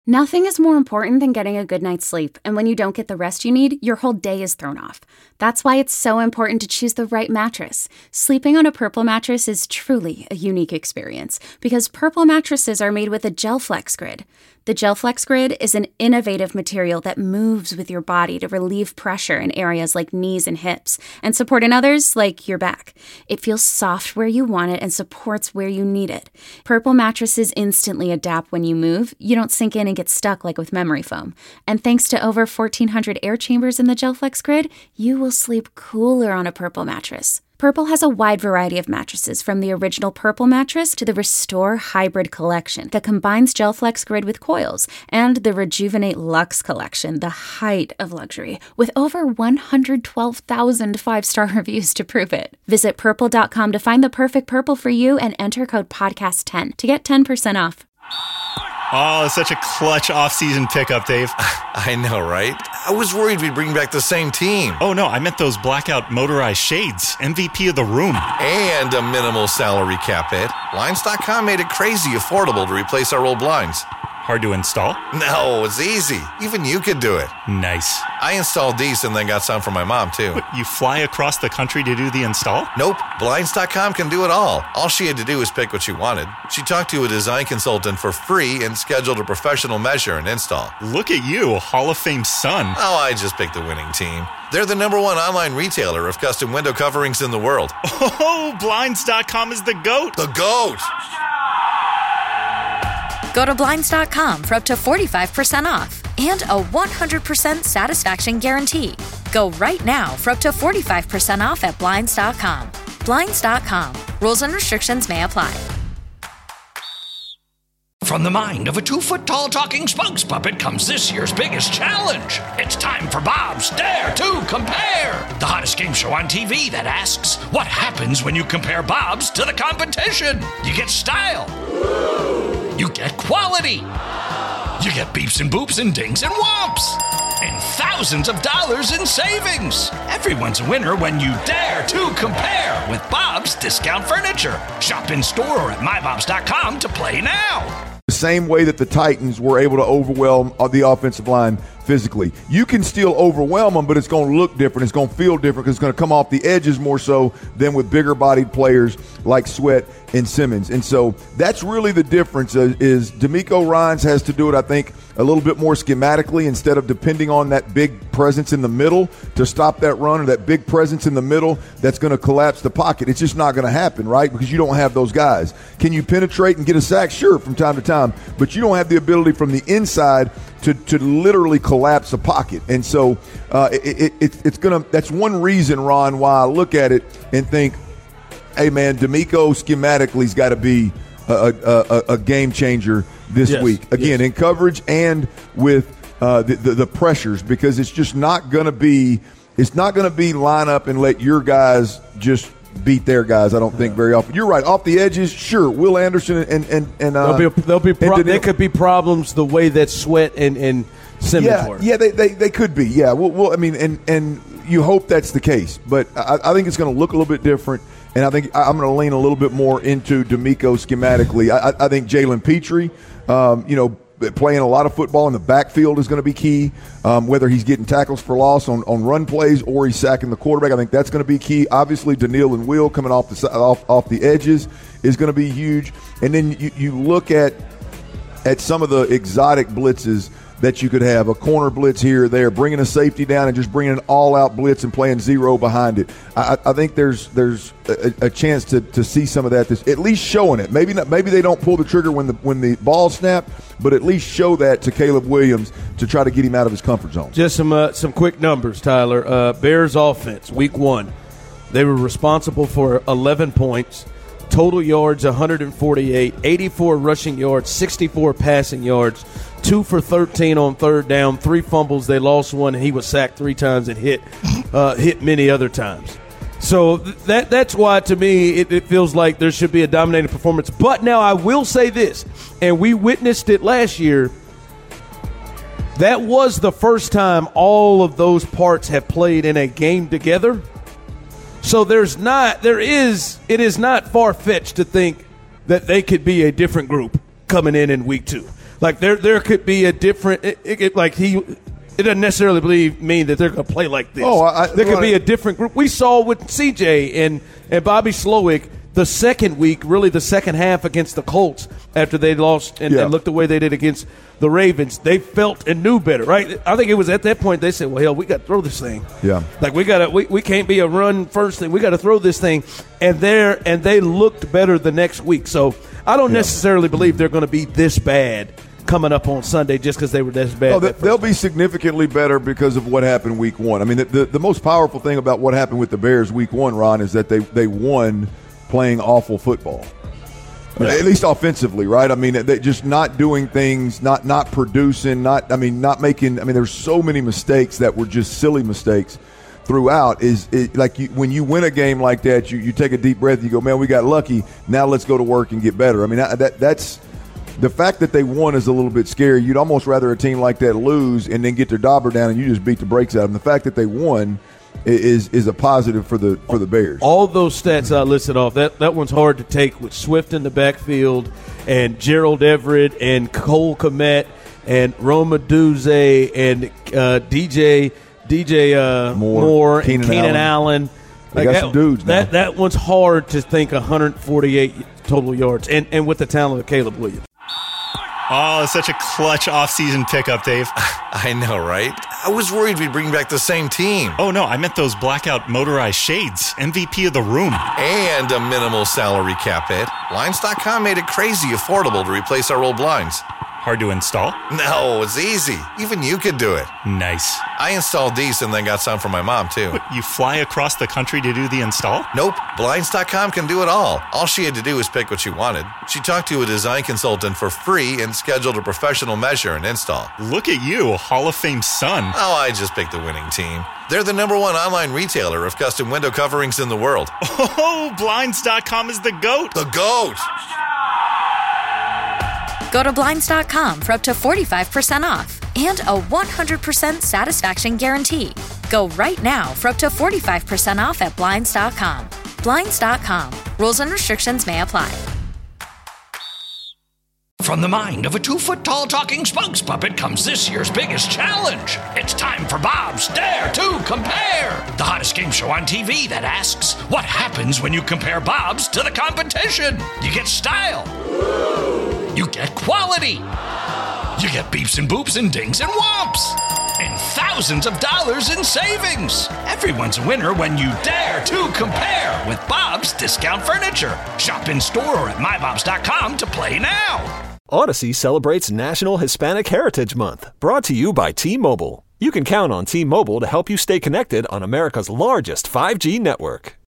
Nothing is more important than getting a good night's sleep, and when you don't get the rest you need, your whole day is thrown off. That's why it's so important to choose the right mattress. Sleeping on a Purple mattress is truly a unique experience, because Purple mattresses are made with a GelFlex Grid. The GelFlex Grid is an innovative material that moves with your body to relieve pressure in areas like knees and hips, and support in others like your back. It feels soft where you want it and supports where you need it. Purple mattresses instantly adapt when you move. You don't sink in and get stuck like with memory foam. And thanks to over 1,400 air chambers in the GelFlex Grid, you will sleep cooler on a Purple mattress. Purple has a wide variety of mattresses, from the original Purple mattress to the Restore Hybrid collection that combines GelFlex Grid with coils, and the Rejuvenate Luxe collection, the height of luxury, with over 112,000 five-star reviews to prove it. Visit purple.com to find the perfect Purple for you and enter code podcast10 to get 10% off. Oh, it's such a clutch off-season pickup, Dave. I know, right? I was worried we'd bring back the same team. Oh, no, I meant those blackout motorized shades. MVP of the room. And a minimal salary cap hit. Blinds.com made it crazy affordable to replace our old blinds. Hard to install? No, it's easy. Even you could do it. Nice. I installed these and then got some for my mom, too. What, you fly across the country to do the install? Nope. Blinds.com can do it all. All she had to do was pick what she wanted. She talked to a design consultant for free and scheduled a professional measure and install. Look at you, Hall of Fame son. Oh, I just picked the winning team. They're the #1 online retailer of custom window coverings in the world. Oh, Blinds.com is the GOAT. The GOAT! Go to Blinds.com for up to 45% off and a 100% satisfaction guarantee. Go right now for up to 45% off at Blinds.com. Blinds.com. Rules and restrictions may apply. From the mind of a 2-foot-tall talking spokes puppet comes this year's biggest challenge. It's time for Bob's Dare to Compare, the hottest game show on TV that asks, what happens when you compare Bob's to the competition? You get style. You get quality. You get beeps and boops and dings and whomps. And thousands of dollars in savings. Everyone's a winner when you dare to compare with Bob's Discount Furniture. Shop in store or at mybobs.com to play now. The same way that the Titans were able to overwhelm the offensive line physically. You can still overwhelm them, but it's going to look different. It's going to feel different because it's going to come off the edges more so than with bigger-bodied players like Sweat and Simmons. And so that's really the difference is DeMeco Ryans has to do it, I think, a little bit more schematically instead of depending on that big presence in the middle to stop that run, or that big presence in the middle that's going to collapse the pocket. It's just not going to happen, right? Because you don't have those guys. Can you penetrate and get a sack? Sure, from time to time, but you don't have the ability from the inside to literally collapse a pocket. And so it's going to – that's one reason, Ron, why I look at it and think, hey, man, DeMeco schematically's got to be a game changer this week. Again, in coverage and with the pressures, because it's just not going to be – it's not going to be line up and let your guys just beat their guys, I don't think, very often. You're right. Off the edges, sure, Will Anderson and there could be problems the way that Sweat and Simmons were. Yeah, they could be. Yeah, well, I mean, and you hope that's the case, but I think it's going to look a little bit different. And I think I'm going to lean a little bit more into DeMeco schematically. I think Jalen Petrie, playing a lot of football in the backfield is going to be key. Whether he's getting tackles for loss on run plays or he's sacking the quarterback, I think that's going to be key. Obviously, Daniil and Will coming off the edges is going to be huge. And then you look at some of the exotic blitzes that you could have, a corner blitz here or there, bringing a safety down and just bringing an all-out blitz and playing zero behind it. I think there's a chance to see some of that. At least showing it. Maybe they don't pull the trigger when the ball snapped, but at least show that to Caleb Williams to try to get him out of his comfort zone. Just some quick numbers, Tyler. Bears offense, week 1, they were responsible for 11 points. Total yards 148, 84 rushing yards, 64 passing yards, 2 for 13 on third down, 3 fumbles. They lost one, and he was sacked 3 times and hit many other times. So that's why, to me, it feels like there should be a dominating performance. But now I will say this, and we witnessed it last year. That was the first time all of those parts have played in a game together. So it is not far-fetched to think that they could be a different group coming in week 2. Like there could be a different it doesn't necessarily mean that they're going to play like this. There could be a different group. We saw with CJ and Bobby Slowick the second week, really the second half against the Colts after they lost and looked the way they did against the Ravens. They felt and knew better, right? I think it was at that point they said, well, hell, we got to throw this thing. Yeah. Like we can't be a run first thing. We got to throw this thing. And they looked better the next week. So I don't necessarily believe they're going to be this bad coming up on Sunday just because they were this bad. Oh, they'll be significantly better because of what happened week one. I mean, the most powerful thing about what happened with the Bears week one, Ron, is that they won playing awful football. At least offensively, right? I mean, they just not doing things, not producing, not making. There's so many mistakes that were just silly mistakes throughout. When you win a game like that, you take a deep breath, you go, man, we got lucky. Now let's go to work and get better. I mean, that's the fact that they won is a little bit scary. You'd almost rather a team like that lose and then get their dauber down and you just beat the brakes out of them. The fact that they won is a positive for the Bears. All those stats I listed off, that one's hard to take with Swift in the backfield and Gerald Everett and Cole Kmet and Roma Duze and DJ Moore and Keenan Allen. They got some dudes now. That one's hard to think 148 total yards and with the talent of Caleb Williams. Oh, such a clutch offseason pickup, Dave. I know, right? I was worried we'd bring back the same team. Oh, no, I meant those blackout motorized shades. MVP of the room. And a minimal salary cap hit. Blinds.com made it crazy affordable to replace our old blinds. Hard to install? No, it's easy. Even you could do it. Nice. I installed these and then got some for my mom, too. What, you fly across the country to do the install? Nope. Blinds.com can do it all. All she had to do was pick what she wanted. She talked to a design consultant for free and scheduled a professional measure and install. Look at you, Hall of Fame son. Oh, I just picked the winning team. They're the #1 online retailer of custom window coverings in the world. Oh, Blinds.com is the GOAT. The GOAT! Go to Blinds.com for up to 45% off and a 100% satisfaction guarantee. Go right now for up to 45% off at Blinds.com. Blinds.com. Rules and restrictions may apply. From the mind of a 2-foot-tall talking spokes puppet comes this year's biggest challenge. It's time for Bob's Dare to Compare, the hottest game show on TV that asks, what happens when you compare Bob's to the competition? You get style. You get quality. You get beeps and boops and dings and whomps. And thousands of dollars in savings. Everyone's a winner when you dare to compare with Bob's Discount Furniture. Shop in store or at mybobs.com to play now. Odyssey celebrates National Hispanic Heritage Month, brought to you by T-Mobile. You can count on T-Mobile to help you stay connected on America's largest 5G network.